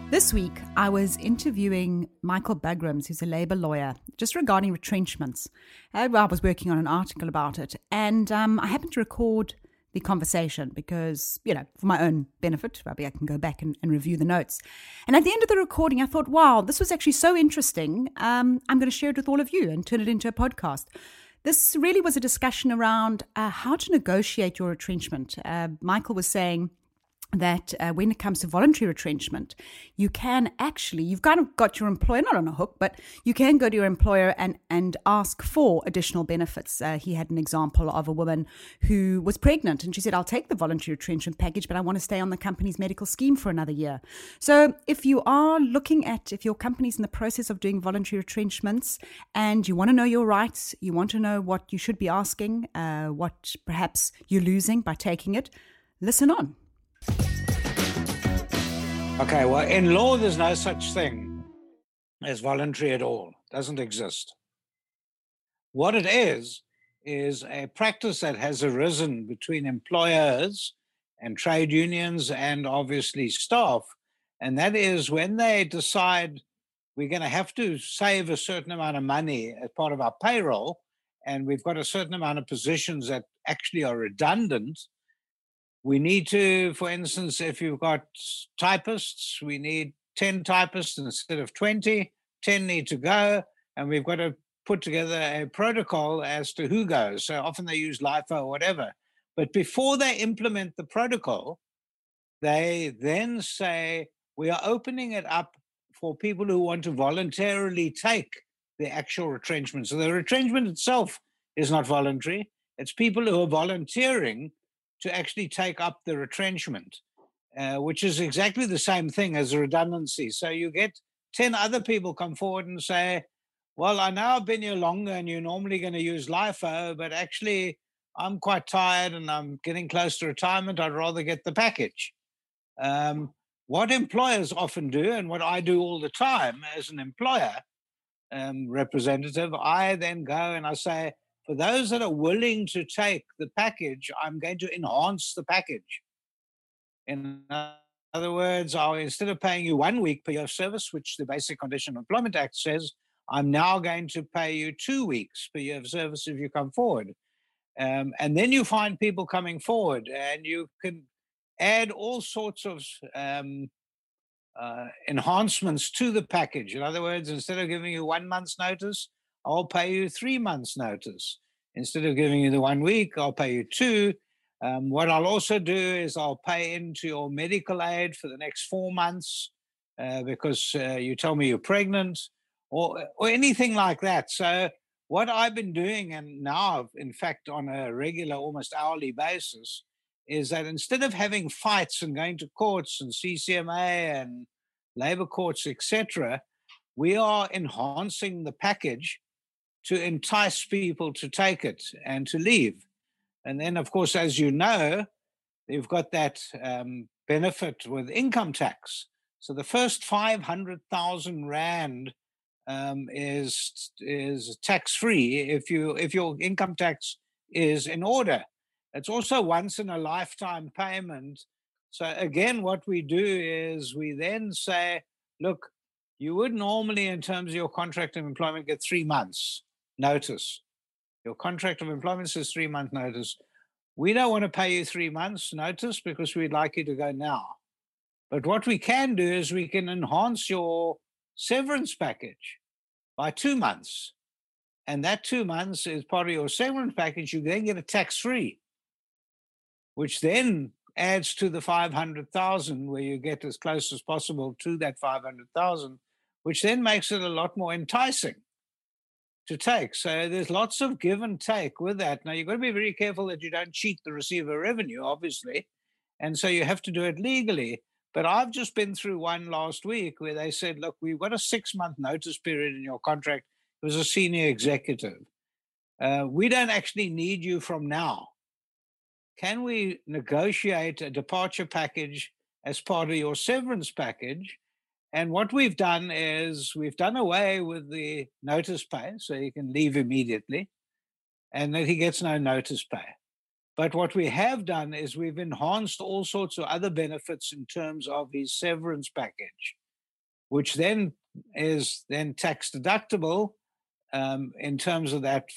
This week, I was interviewing Michael Bagrams, who's a labour lawyer, just regarding retrenchments. I was working on an article about it, and I happened to record the conversation because, for my own benefit, maybe I can go back and review the notes. And at the end of the recording, I thought, wow, this was actually so interesting. I'm going to share it with all of you and turn it into a podcast. This really was a discussion around how to negotiate your retrenchment. Michael was saying that when it comes to voluntary retrenchment, you've kind of got your employer, not on a hook, but you can go to your employer and ask for additional benefits. He had an example of a woman who was pregnant and she said, I'll take the voluntary retrenchment package, but I want to stay on the company's medical scheme for another year. So if your company's in the process of doing voluntary retrenchments and you want to know your rights, you want to know what you should be asking, what perhaps you're losing by taking it, listen on. Okay, well, in law, there's no such thing as voluntary at all. It doesn't exist. What it is a practice that has arisen between employers and trade unions and obviously staff. And that is when they decide we're going to have to save a certain amount of money as part of our payroll, and we've got a certain amount of positions that actually are redundant. We need to, for instance, if you've got typists, we need 10 typists instead of 20, 10 need to go, and we've got to put together a protocol as to who goes. So often they use LIFO or whatever. But before they implement the protocol, they then say, we are opening it up for people who want to voluntarily take the actual retrenchment. So the retrenchment itself is not voluntary. It's people who are volunteering to actually take up the retrenchment, which is exactly the same thing as a redundancy. So you get 10 other people come forward and say, well, I know I've been here longer and you're normally going to use LIFO, but actually I'm quite tired and I'm getting close to retirement. I'd rather get the package. What employers often do, and what I do all the time as an employer representative, I then go and I say, for those that are willing to take the package, I'm going to enhance the package. In other words, instead of paying you 1 week per year of service, which the Basic Condition of Employment Act says, I'm now going to pay you 2 weeks per year of service if you come forward. And then you find people coming forward, and you can add all sorts of enhancements to the package. In other words, instead of giving you 1 month's notice, I'll pay you 3 months' notice. Instead of giving you the 1 week, I'll pay you 2. What I'll also do is I'll pay into your medical aid for the next 4 months because you tell me you're pregnant or anything like that. So what I've been doing, and now, in fact, on a regular, almost hourly basis, is that instead of having fights and going to courts and CCMA and labor courts, etc., we are enhancing the package to entice people to take it and to leave. And then, of course, as you know, you've got that benefit with income tax. So the first 500,000 Rand is tax-free if your income tax is in order. It's also once in a lifetime payment. So again, what we do is we then say, look, you would normally, in terms of your contract of employment, get 3 months notice. Your contract of employment says 3 month notice. We don't want to pay you 3 months notice because we'd like you to go now. But what we can do is we can enhance your severance package by 2 months. And that 2 months is part of your severance package. You then get a tax-free, which then adds to the 500,000, where you get as close as possible to that 500,000, which then makes it a lot more enticing to take. So there's lots of give and take with that. Now, you've got to be very careful that you don't cheat the receiver revenue, obviously. And so you have to do it legally. But I've just been through one last week where they said, look, we've got a 6-month notice period in your contract. It was a senior executive. We don't actually need you from now. Can we negotiate a departure package as part of your severance package? And what we've done is we've done away with the notice pay, so he can leave immediately, and that he gets no notice pay. But what we have done is we've enhanced all sorts of other benefits in terms of his severance package. which then is then tax deductible in terms of that.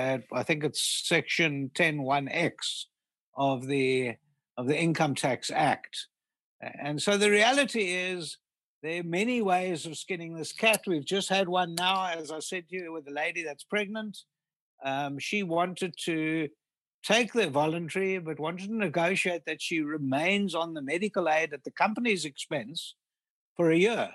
I think it's Section 101X of the Income Tax Act. And so the reality is there are many ways of skinning this cat. We've just had one now, as I said to you, with a lady that's pregnant. She wanted to take the voluntary, but wanted to negotiate that she remains on the medical aid at the company's expense for a year.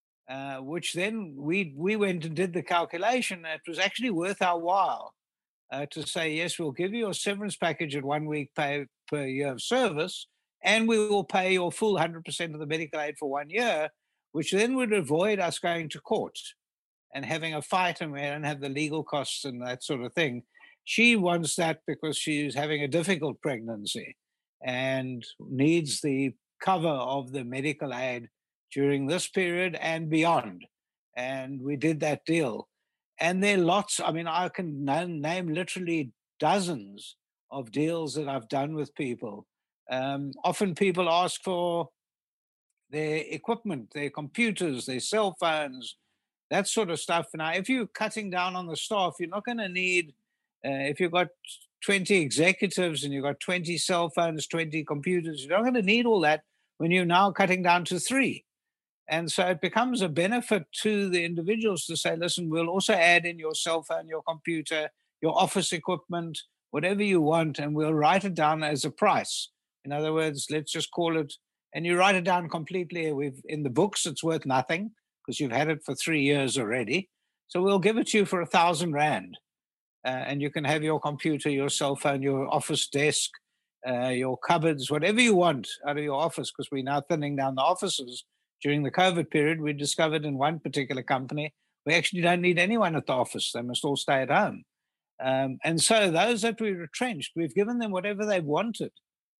Which then we went and did the calculation. It was actually worth our while to say, yes, we'll give you a severance package at 1 week pay per year of service, and we will pay your full 100% of the medical aid for 1 year, which then would avoid us going to court and having a fight, and we don't have the legal costs and that sort of thing. She wants that because she's having a difficult pregnancy and needs the cover of the medical aid during this period and beyond. And we did that deal. And there are lots, I mean, I can name literally dozens of deals that I've done with people. Often people ask for their equipment, their computers, their cell phones, that sort of stuff. Now, if you're cutting down on the staff, you're not going to need, if you've got 20 executives and you've got 20 cell phones, 20 computers, you're not going to need all that when you're now cutting down to 3. And so it becomes a benefit to the individuals to say, listen, we'll also add in your cell phone, your computer, your office equipment, whatever you want, and we'll write it down as a price. In other words, let's just call it, and you write it down completely. In the books, it's worth nothing because you've had it for 3 years already. So we'll give it to you for 1,000 Rand. And you can have your computer, your cell phone, your office desk, your cupboards, whatever you want out of your office, because we're now thinning down the offices. During the COVID period, we discovered in one particular company, we actually don't need anyone at the office. They must all stay at home. And so those that we retrenched, we've given them whatever they wanted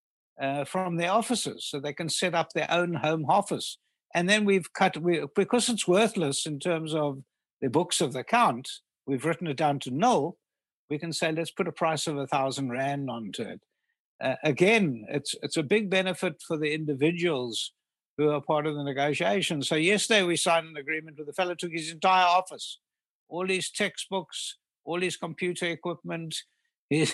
from their offices so they can set up their own home office. And then we've because it's worthless in terms of the books of the account, we've written it down to null. We can say, let's put a price of 1,000 Rand onto it. Again, it's a big benefit for the individuals who are part of the negotiation. So yesterday we signed an agreement with a fellow, took his entire office, all his textbooks, all his computer equipment, his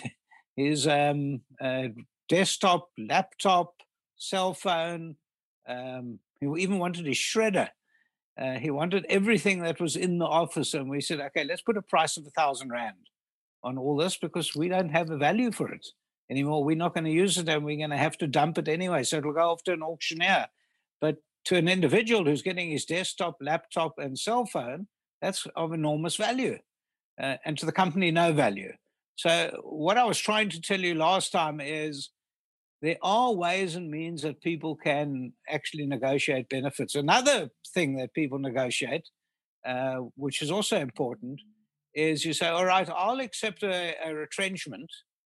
desktop, laptop, cell phone. He even wanted his shredder. He wanted everything that was in the office. And we said, okay, let's put a price of 1,000 Rand on all this because we don't have a value for it anymore. We're not going to use it and we're going to have to dump it anyway. So it'll go off to an auctioneer. But to an individual who's getting his desktop, laptop, and cell phone, that's of enormous value. And to the company, no value. So what I was trying to tell you last time is there are ways and means that people can actually negotiate benefits. Another thing that people negotiate, which is also important, is you say, all right, I'll accept a retrenchment.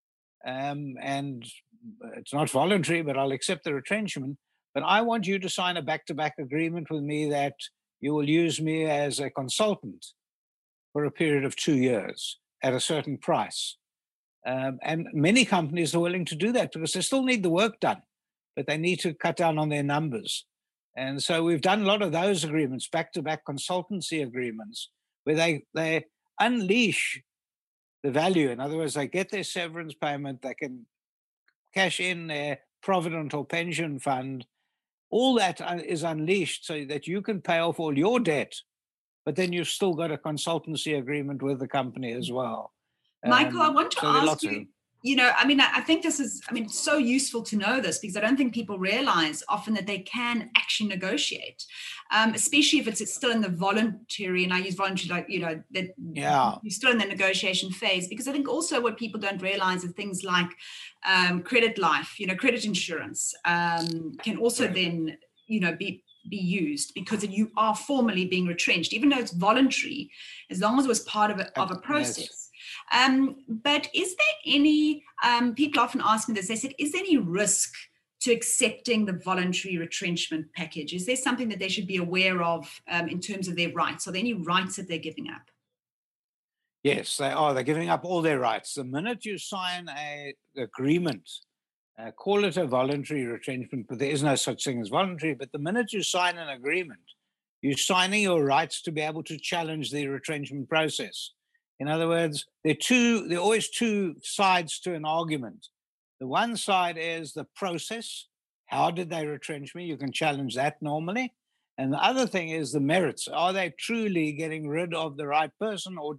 And it's not voluntary, but I'll accept the retrenchment. But I want you to sign a back-to-back agreement with me that you will use me as a consultant for a period of 2 years at a certain price. And many companies are willing to do that because they still need the work done, but they need to cut down on their numbers. And so we've done a lot of those agreements, back-to-back consultancy agreements, where they unleash the value. In other words, they get their severance payment, they can cash in their provident or pension fund. All that is unleashed so that you can pay off all your debt, but then you've still got a consultancy agreement with the company as well. Michael, I want to ask you, I think this is, it's so useful to know this because I don't think people realize often that they can actually negotiate, especially if it's still in the voluntary, and I use voluntary, that you're still in the negotiation phase, because I think also what people don't realize are things like credit life, credit insurance can also then, be used because you are formally being retrenched, even though it's voluntary, as long as it was part of a process. Yes. But is there any, people often ask me this, they said, is there any risk to accepting the voluntary retrenchment package? Is there something that they should be aware of in terms of their rights? Are there any rights that they're giving up? Yes, they are. They're giving up all their rights. The minute you sign an agreement, call it a voluntary retrenchment, but there is no such thing as voluntary, but the minute you sign an agreement, You're signing your rights to be able to challenge the retrenchment process. In other words, there are always two sides to an argument. The one side is the process. How did they retrench me? You can challenge that normally. And the other thing is the merits. Are they truly getting rid of the right person, or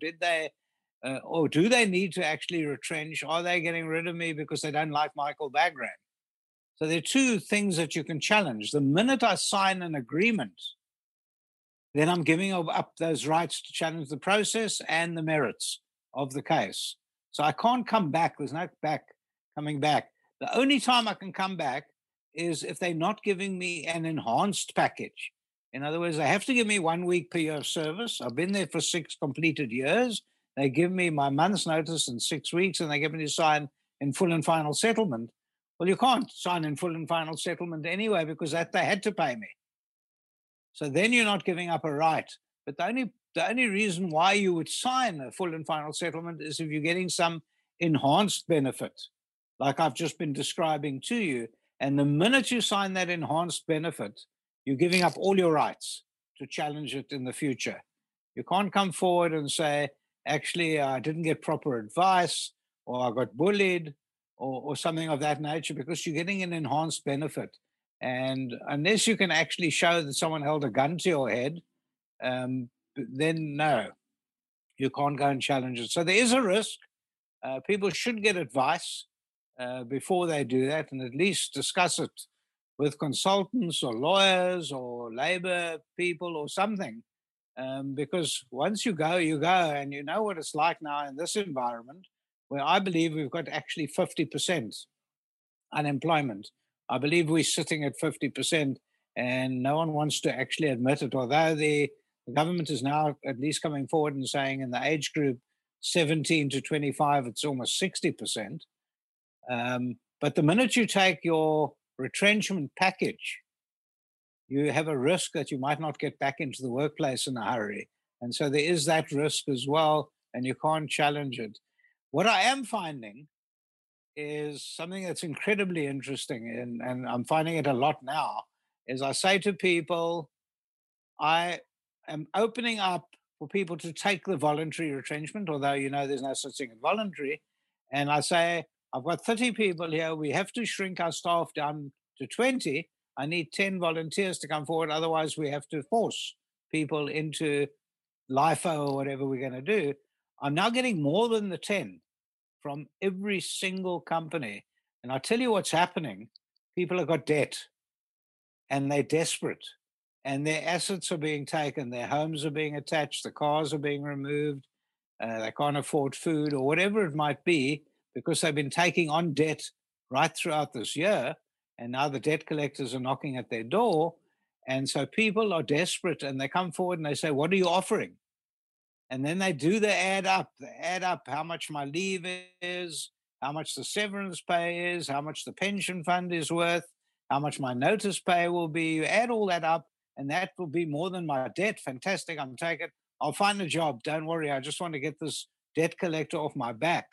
or do they need to actually retrench? Are they getting rid of me because they don't like Michael Bagram? So there are two things that you can challenge. The minute I sign an agreement, then I'm giving up those rights to challenge the process and the merits of the case. So I can't come back. There's no coming back. The only time I can come back is if they're not giving me an enhanced package. In other words, they have to give me 1 week per year of service. I've been there for 6 completed years. They give me my month's notice in 6 weeks, and they give me to sign in full and final settlement. Well, you can't sign in full and final settlement anyway because they had to pay me. So then you're not giving up a right. But the only reason why you would sign a full and final settlement is if you're getting some enhanced benefit, like I've just been describing to you. And the minute you sign that enhanced benefit, you're giving up all your rights to challenge it in the future. You can't come forward and say, actually, I didn't get proper advice, or I got bullied, or something of that nature, because you're getting an enhanced benefit. And unless you can actually show that someone held a gun to your head, then no, you can't go and challenge it. So there is a risk. People should get advice before they do that, and at least discuss it with consultants or lawyers or labor people or something. Because once you go, and you know what it's like now in this environment, where I believe we've got actually 50% unemployment. I believe we're sitting at 50%, and no one wants to actually admit it, although the government is now at least coming forward and saying in the age group 17 to 25, it's almost 60%. But the minute you take your retrenchment package, you have a risk that you might not get back into the workplace in a hurry. And so there is that risk as well, and you can't challenge it. What I am finding is something that's incredibly interesting, and I'm finding it a lot now, is I say to people, I am opening up for people to take the voluntary retrenchment, although there's no such thing as voluntary. And I say, I've got 30 people here. We have to shrink our staff down to 20. I need 10 volunteers to come forward. Otherwise, we have to force people into LIFO or whatever we're going to do. I'm now getting more than the 10 from every single company. And I tell you what's happening. People have got debt and they're desperate, and their assets are being taken. Their homes are being attached. The cars are being removed. They can't afford food or whatever it might be, because they've been taking on debt right throughout this year. And now the debt collectors are knocking at their door. And so people are desperate, and they come forward and they say, what are you offering? And then they do the add up. They add up how much my leave is, how much the severance pay is, how much the pension fund is worth, how much my notice pay will be. You add all that up, and that will be more than my debt. Fantastic. I'm taking it. I'll find a job. Don't worry. I just want to get this debt collector off my back.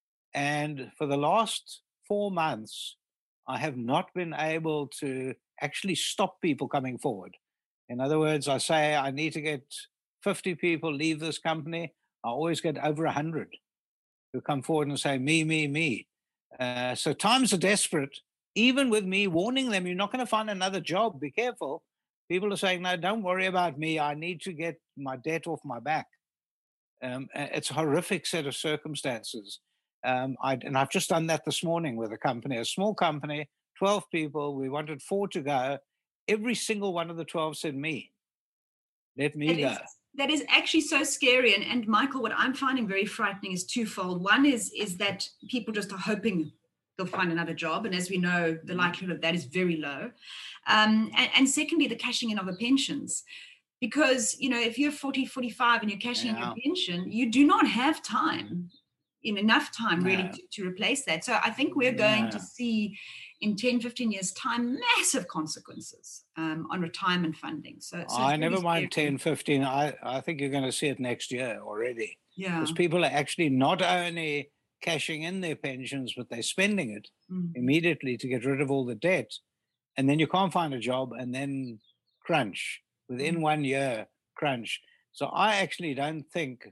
And for the last 4 months, I have not been able to actually stop people coming forward. In other words, I say I need to get 50 people leave this company. I always get over 100 who come forward and say, me. So times are desperate. Even with me warning them, you're not going to find another job. Be careful. People are saying, no, don't worry about me. I need to get my debt off my back. It's a horrific set of circumstances. And I've just done that this morning with a company, a small company, 12 people. We wanted 4 to go. Every single one of the 12 said, me. Let me go. That is actually so scary. And Michael, what I'm finding very frightening is twofold. One is that people just are hoping they'll find another job. And as we know, the likelihood of that is very low. And secondly, the cashing in of the pensions. Because, if you're 40, 45 and you're cashing in your pension, you do not have enough time really to replace that. So I think we're going to see in 10, 15 years' time, massive consequences on retirement funding. So I never mind 10, 15. I think you're going to see it next year already. Yeah. Because people are actually not only cashing in their pensions, but they're spending it immediately to get rid of all the debt. And then you can't find a job, and then crunch. within 1 year crunch. So I actually don't think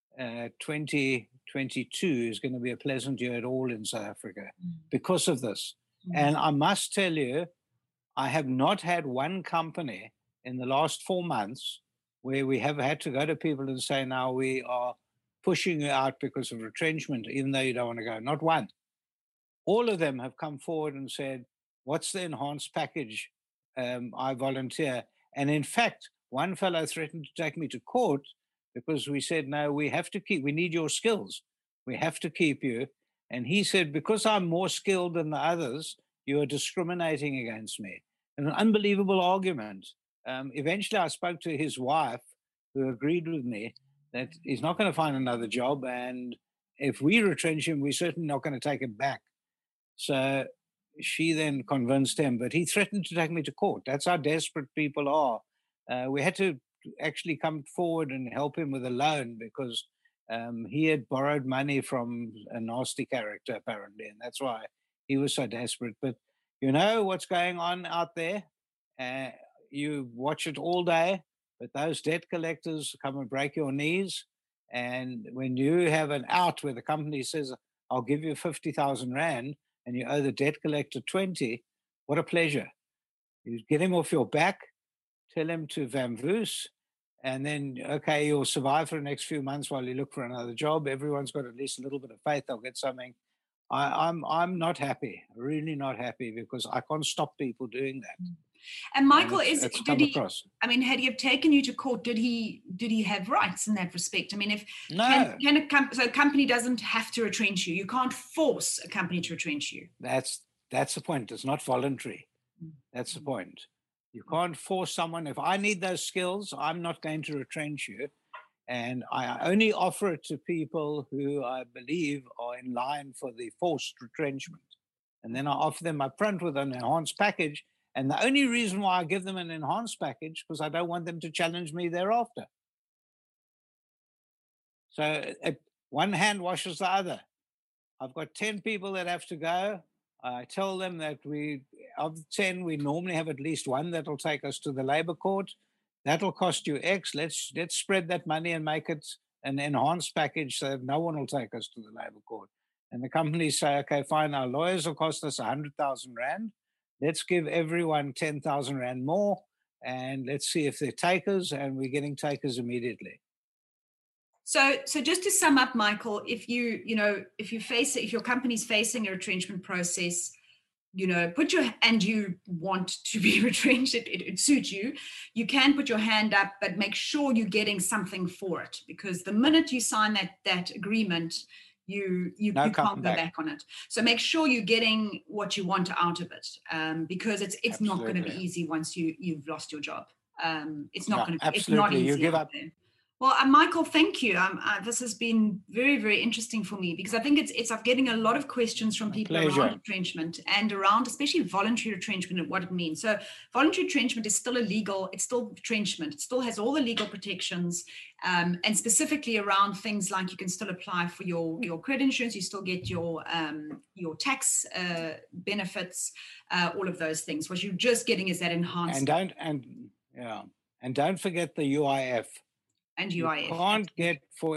2022 is going to be a pleasant year at all in South Africa because of this. And I must tell you, I have not had one company in the last 4 months where we have had to go to people and say, now we are pushing you out because of retrenchment, even though you don't want to go. Not one. All of them have come forward and said, what's the enhanced package? I volunteer. And in fact, one fellow threatened to take me to court because we said, no, we need your skills. We have to keep you. And he said, because I'm more skilled than the others, you are discriminating against me. And an unbelievable argument. Eventually, I spoke to his wife, who agreed with me that he's not going to find another job. And if we retrench him, we're certainly not going to take him back. So she then convinced him, but he threatened to take me to court. That's how desperate people are. We had to actually come forward and help him with a loan because he had borrowed money from a nasty character, apparently, and that's why he was so desperate. But you know what's going on out there? You watch it all day, but those debt collectors come and break your knees. And when you have an out where the company says, I'll give you 50,000 Rand, and you owe the debt collector 20, what a pleasure. You get him off your back, tell him to vamoose, and then, okay, you'll survive for the next few months while you look for another job. Everyone's got at least a little bit of faith they'll get something. I'm not happy, really not happy, because I can't stop people doing that. And Michael, had he have taken you to court? Did he have rights in that respect? I mean, so a company doesn't have to retrench you. You can't force a company to retrench you. That's the point. It's not voluntary. That's the point. You can't force someone. If I need those skills, I'm not going to retrench you. And I only offer it to people who I believe are in line for the forced retrenchment. And then I offer them up front with an enhanced package. And the only reason why I give them an enhanced package because I don't want them to challenge me thereafter. So one hand washes the other. I've got 10 people that have to go. I tell them that of the 10, we normally have at least one that will take us to the labor court. That'll cost you X. Let's spread that money and make it an enhanced package so that no one will take us to the labor court. And the companies say, okay, fine, our lawyers will cost us 100,000 Rand. Let's give everyone 10,000 Rand more, and let's see if they're takers, and we're getting takers immediately. So just to sum up, Michael, if your company's facing a retrenchment process, and you want to be retrenched, it suits you, you can put your hand up, but make sure you're getting something for it, because the minute you sign that agreement, you can't go back on it. So make sure you're getting what you want out of it, because it's not going to be easy once you've lost your job. It's not going to be. Absolutely, it's not easy. You give up. There. Well, Michael, thank you. This has been very, very interesting for me, because I think I'm getting a lot of questions from people around retrenchment and around especially voluntary retrenchment and what it means. So voluntary retrenchment is still illegal. It's still retrenchment. It still has all the legal protections, and specifically around things like you can still apply for your credit insurance. You still get your tax benefits, all of those things. What you're just getting is that enhanced. And don't forget the UIF. And UIF. You can't get for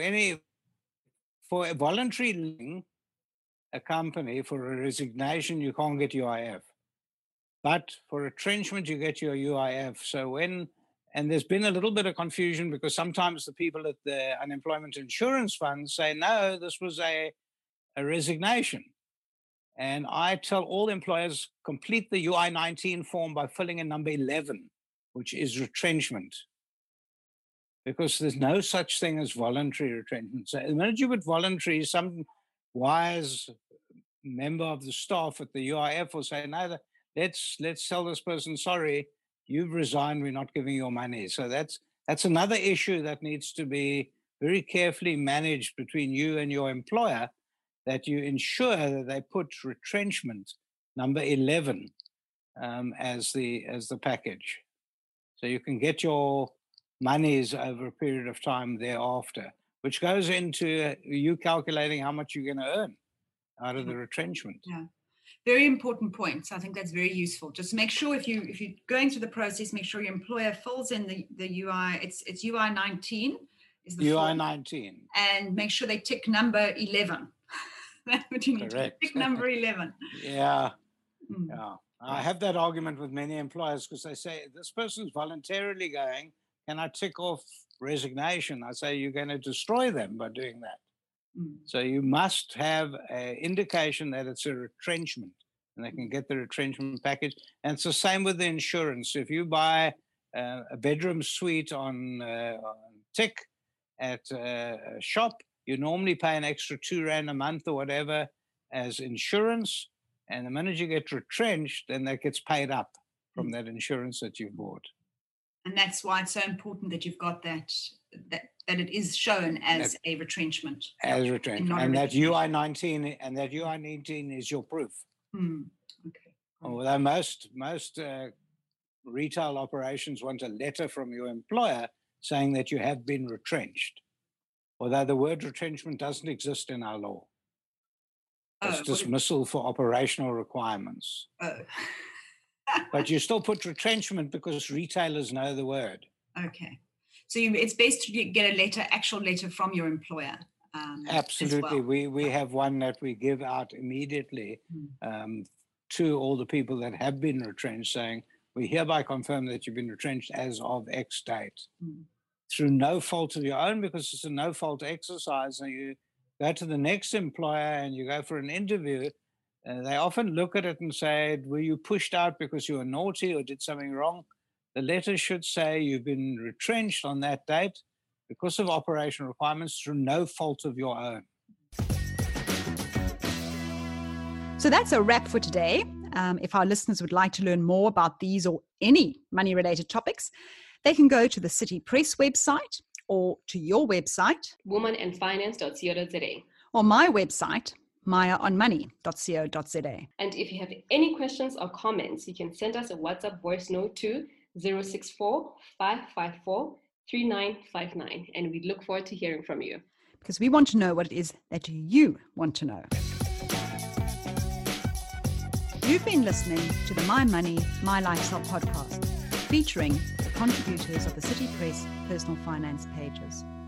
a voluntary a company for a resignation, you can't get UIF. But for retrenchment, you get your UIF. So and there's been a little bit of confusion because sometimes the people at the Unemployment Insurance Fund say, no, this was a resignation. And I tell all employers, complete the UI-19 form by filling in number 11, which is retrenchment. Because there's no such thing as voluntary retrenchment. So the minute you put voluntary, some wise member of the staff at the UIF will say, no, let's tell this person, sorry, you've resigned, we're not giving you your money. So that's another issue that needs to be very carefully managed between you and your employer, that you ensure that they put retrenchment number 11 as the package. So you can get your monies over a period of time thereafter, which goes into you calculating how much you're going to earn out of the retrenchment. Yeah. Very important point. So I think that's very useful. Just make sure if you're going through the process, make sure your employer fills in the UI. It's UI 19 is the UI form. 19. And make sure they tick number 11. That's what you need to do. Tick number 11. Yeah. Yeah. I have that argument with many employers because they say, this person's voluntarily going, can I tick off resignation? I say, you're going to destroy them by doing that. So you must have an indication that it's a retrenchment and they can get the retrenchment package. And it's the same with the insurance. If you buy a bedroom suite on tick at a shop, you normally pay an extra R2 a month or whatever as insurance. And the minute you get retrenched, then that gets paid up from that insurance that you've bought. And that's why it's so important that you've got that it is shown as a retrenchment. As retrenchment. And that UI 19 is your proof. Okay. Although most retail operations want a letter from your employer saying that you have been retrenched. Although the word retrenchment doesn't exist in our law. It's dismissal for operational requirements. But you still put retrenchment because retailers know the word. Okay. So it's best to get a actual letter from your employer. Absolutely. We have one that we give out immediately to all the people that have been retrenched, saying, we hereby confirm that you've been retrenched as of X date. Through no fault of your own, because it's a no-fault exercise. And you go to the next employer and you go for an interview, they often look at it and say, were you pushed out because you were naughty or did something wrong? The letter should say you've been retrenched on that date because of operational requirements through no fault of your own. So that's a wrap for today. If our listeners would like to learn more about these or any money-related topics, they can go to the City Press website or to your website, womanandfinance.co.za, or my website, mayaonmoney.co.za. And if you have any questions or comments, you can send us a WhatsApp voice note to 064-554-3959, and we look forward to hearing from you. Because we want to know what it is that you want to know. You've been listening to the My Money, My Lifestyle podcast, featuring the contributors of the City Press personal finance pages.